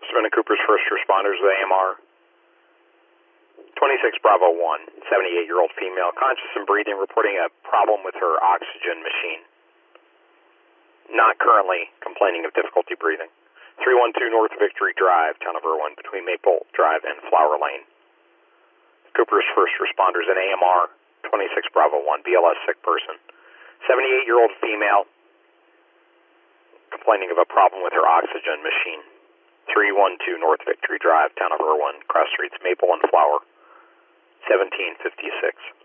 Crestman and Cooper's first responders with AMR 26 Bravo 1, 78-year-old female, conscious and breathing, reporting a problem with her oxygen machine. Not currently complaining of difficulty breathing. 312 North Victory Drive, Town of Irwin, between Maple Drive and Flower Lane. Cooper's first responders in AMR 26 Bravo 1, BLS sick person. 78-year-old female, complaining of a problem with her oxygen machine. 312 North Victory Drive, Town of Irwin, cross streets Maple and Flower. 1756.